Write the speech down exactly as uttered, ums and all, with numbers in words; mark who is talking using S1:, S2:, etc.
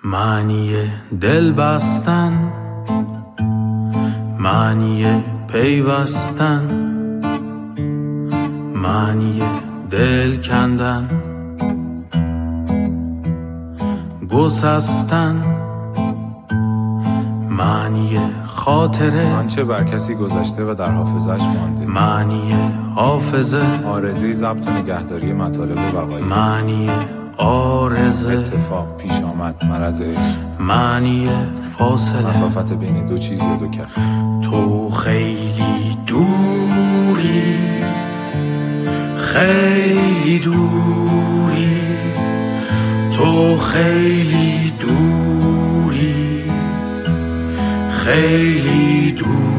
S1: معنی دل بستن، معنی پیوستن، معنی دل کندن، گسستن، معنی خاطره،
S2: آنچه بر کسی گذشته و در حافظش مانده،
S1: معنی حافظه،
S2: آرزه ضبط و نگهداری مطالب وقایع،
S1: معنی آرزه،
S2: اتفاق پیش آمد، مرض عشق،
S1: معنی فاصله،
S2: مسافت بین دو چیز یا دو کس.
S1: تو خیلی دوری، خیلی دوری، تو خیلی دوری، خیلی دوری.